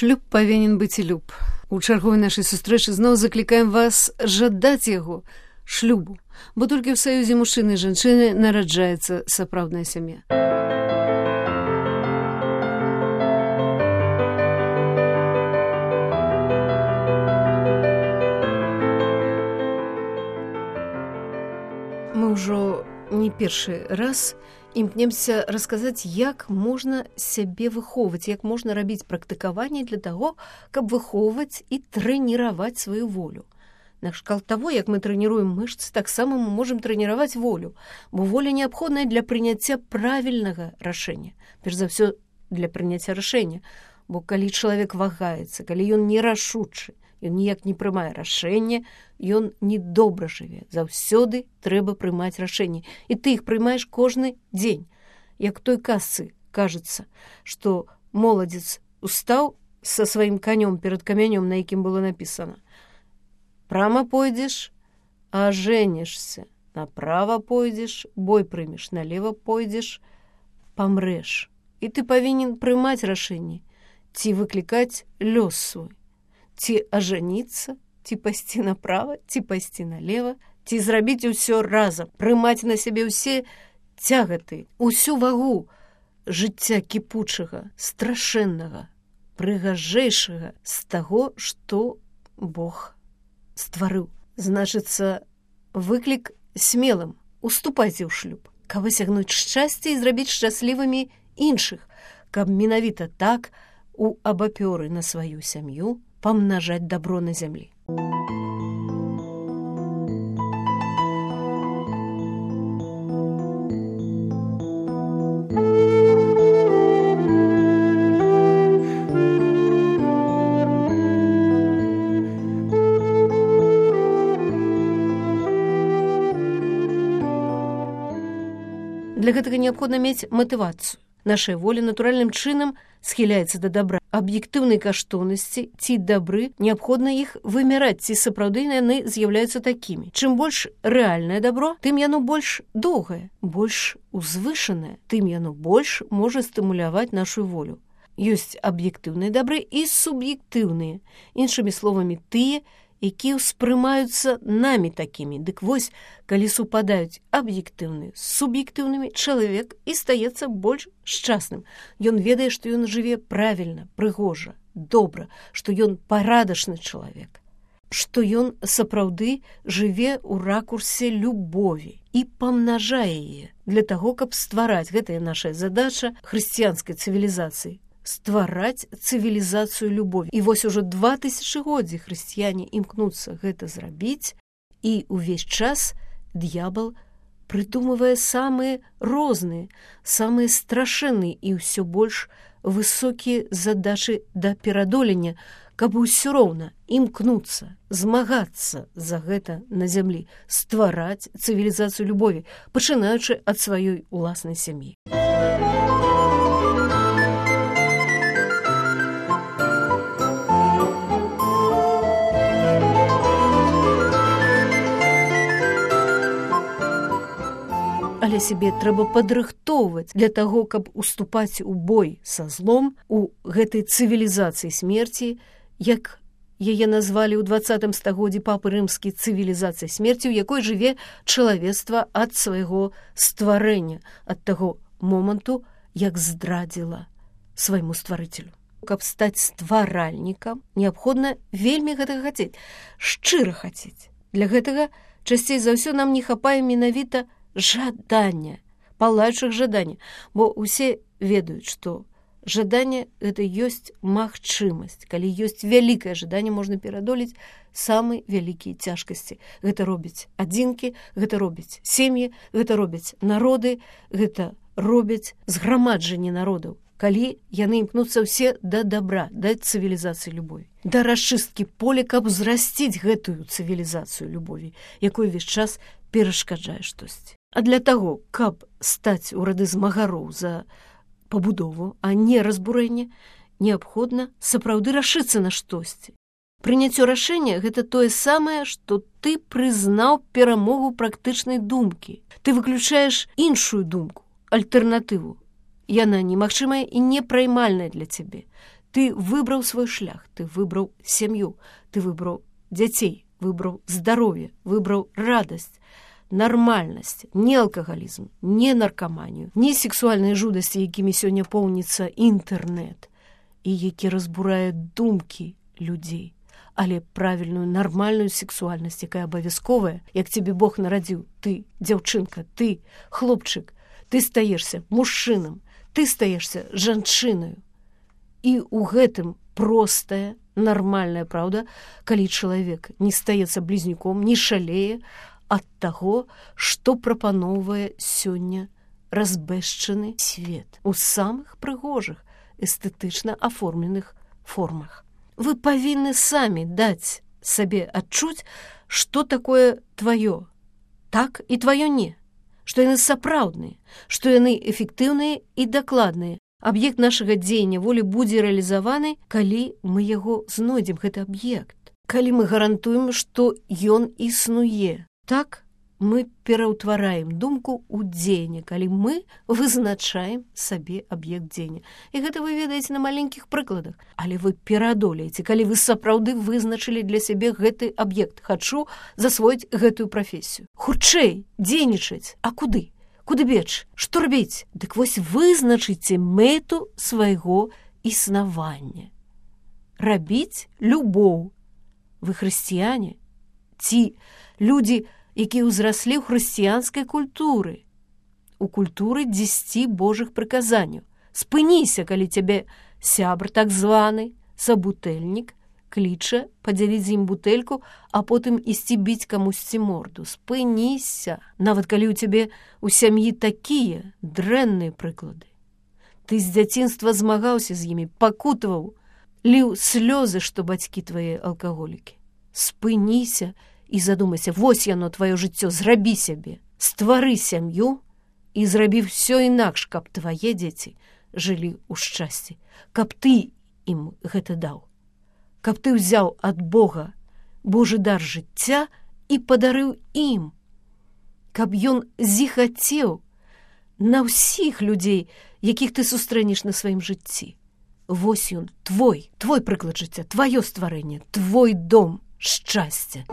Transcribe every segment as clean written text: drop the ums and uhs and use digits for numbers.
Шлюб павінен быць і люб. У чарговай нашай сустрэчы зноў заклікаем вас жадаць яго, шлюбу, бо толькі ў саюзе мужчыны і жанчыны нараджаецца сапраўдная сям'я. Мы ўжо не першы раз імкнемся расказаць, як можна сябе выхоўваць, як можна рабіць практыкаванне для таго, каб выхоўваць і трэніраваць сваю волю. Накшталт таго, як мы трэніруем мышцы, таксама мы можам трэніраваць волю, бо воля неабходная для прыняцця правільнага рашэння. Перш за ўсё, для прыняцця рашэння, бо калі чалавек вагаецца, калі ён нерашучы, ён ніяк не прымае рашэнне, ён недобра жыве. Заўсёды трэба прымаць рашэнні. І ты іх прымаеш кожны дзень. Як той казцы кажацца, што моладзец устаў са сваім канём перад камянём, на якім было напісана: «Прама пойдзеш, а женішся. Направа пойдзеш, бой прымеш. Налева пойдзеш, памрэш». І ты павінен прымаць рашэнне, ці выклікаць лёс свой. Ці ажаніцца, ці пайсці направа, ці пайсці налева, ці зрабіць усё разам, прымаць на сябе ўсе цягаты, усю вагу жыцця кіпучага, страшэннага, прыгажэйшага з таго, што Бог стварыў. Значыцца, выклік смелым: уступайце ў шлюб, каб асягнуць шчасце і зрабіць шчаслівымі іншых, каб менавіта так у абапёры на сваю сям'ю памнажаць дабро на зямлі. Для гэтага неабходна мець матывацыю. Нашая воля натуральным чынам схіляецца да дабра. Аб'ектыўнай каштоўнасці ці дабры неабходна іх вымяраць, ці сапраўды яны з'яўляюцца такімі. Чым больш рэальнае дабро, тым яно больш доўгае, больш узвышанае, тым яно больш можа стымуляваць нашу волю. Ёсць аб'ектыўныя дабры і суб'ектыўныя, іншымі словамі, тыя, якія ўспрымаюцца намі такімі. Дык вось, калі супадаюць аб'ектыўныя з суб'ектыўнымі, чалавек і стаецца больш шчасным. Ён ведае, што ён жыве правільна, прыгожа, добра, што ён парадачны чалавек, што ён сапраўды жыве ў ракурсе любові і памнажае яе для таго, каб ствараць. Гэтая наша задача хрысціянскай цывілізацыі. Ствараць цывілізацыю любові. І вось ужо 2000годдзі хрысціяне імкнуцца гэта зрабіць, і ўвесь час д'ябал прыдумвае самыя розныя, самыя страшэнныя і ўсё больш высокія задачы да перадолення, каб усё роўна імкнуцца, змагацца за гэта на зямлі, ствараць цывілізацыю любові, пачынаючы ад сваёй уласнай сям'і. Але сябе трэба падрыхтоўваць для таго, каб уступаць у бой са злом у гэтай цывілізацыі смерці, як яе назвалі ў 20 стагоддзі папы рымскі, цывілізацыя смерці, у якой жыве чалавецтва ад свайго стварэння, ад таго моманту, як здрадзіла свайму стварыцелю. Каб стаць стваральнікам, неабходна вельмі гэтага хацець, шчыра хацець. Для гэтага часцей за ўсё нам не хапае менавіта жадання, палаючых жадання, бо ўсе ведаюць, што жаданне — гэта ёсць магчымасць. Калі ёсць вялікае жаданне, можна перадолець самыя вялікія цяжкасці. Гэта робяць адзінкі, гэта робяць сем'і, гэта робяць народы, гэта робяць зграмаджанні народаў, калі яны імкнуцца ўсе да дабра, да цывілізацыі любові, да расчысткі поля, каб зрасціць гэтую цывілізацыю любові, якой увесь час перашкаджае штосьці. А для таго, каб стаць у рады змагароў за пабудову, а не разбурэнне, неабходна сапраўды рашыцца на штосьці. Прыняццё рашэння — гэта тое самае, што ты прызнаў перамогу практычнай думкі. Ты выключаеш іншую думку, альтэрнатыву. Яна немагчымая і непраймальная для цябе. Ты выбраў свой шлях, ты выбраў сям'ю, ты выбраў дзяцей, выбраў здароўе, выбраў радасць, нармальнасць, не алкагалізм, не наркаманію, не сексуальныя жудасці, якімі сёння поўніцца інтэрнэт, і які разбурае думкі людзей, але правільную нармальную сексуальнасць, якая абавязковая, як цябе Бог нарадзіў. Ты, дзяўчынка, ты, хлопчык, ты стаешся мужчынам, ты стаешся жанчынаю. І ў гэтым простая, нармальная праўда, калі чалавек не стаецца блізнюком, не шалее ад таго, што прапаноўвае сёння разбэшчаны свет у самых прыгожых, эстэтычна аформленых формах. Вы павінны самі даць сабе адчуць, што такое тваё, так і тваё не, што яны сапраўдныя, што яны эфектыўныя і дакладныя. Аб'ект нашага дзеяння волі будзе рэалізаваны, калі мы яго знойдзем, гэты аб'ект. Калі мы гарантуем, што ён існуе. Так мы пераўтвараем думку ў дзеянне, калі мы вызначаем сабе аб'ект дзеяння. І гэта вы ведаеце на маленькіх прыкладах. Але вы пераадолееце, калі вы сапраўды вызначылі для сябе гэты аб'ект. Хачу засвоіць гэтую прафесію. Хутчэй, дзейнічаць. А куды? Куды беч? Што рабіць? Дык вось вызначыце мэту свайго існавання. Рабіць любоў. Вы хрысціяне? Ці людзі, якія ўзраслі ў хрысціянскай культуры, у культуры 10 Божых прыказанняў. Спыніся, калі цябе сябр так званы, сабутэльнік, кліча падзяліць з ім бутэльку, а потым ісці біць камусьці морду. Спыніся, нават калі ў цябе у сям'і такія дрэнныя прыклады. Ты з дзяцінства змагаўся з імі, пакутаваў, ліў слёзы, што бацькі твае алкаголікі. Спыніся і задумайся, вось яно тваё жыццё, зрабі сябе, ствары сям'ю і зрабі ўсё інакш, каб твае дзеці жылі ў шчасці, каб ты ім гэта даў, каб ты ўзяў ад Бога Божы дар жыцця і падарыў ім, каб ён зіхацеў на ўсіх людзей, якіх ты сустрэнеш на сваім жыцці. Вось ён, твой прыклад жыцця, тваё стварэнне, твой дом шчасця.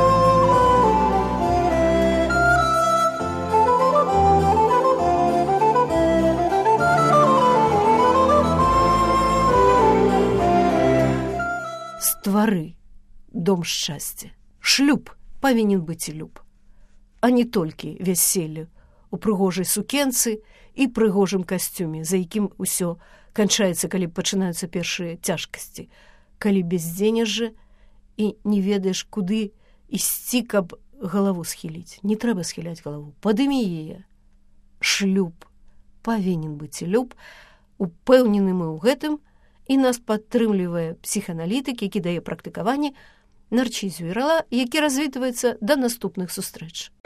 Ствары дом шчасця. Шлюб павінен быць і люб, а не толькі вяселле у прыгожай сукенцы і прыгожым касцюме, за якім усё канчаецца, калі пачынаюцца першыя цяжкасці, калі бяздзенежжа і не ведаеш, куды ісці, каб галаву схіліць. Не трэба схіляць галаву, падымі яе. Шлюб павінен быць і люб, упэўнены мы ў гэтым, і нас падтрымлівае псіханалітык, які дае практыкаванне Нарцізу Ірала, які развітваецца да наступных сустрэч.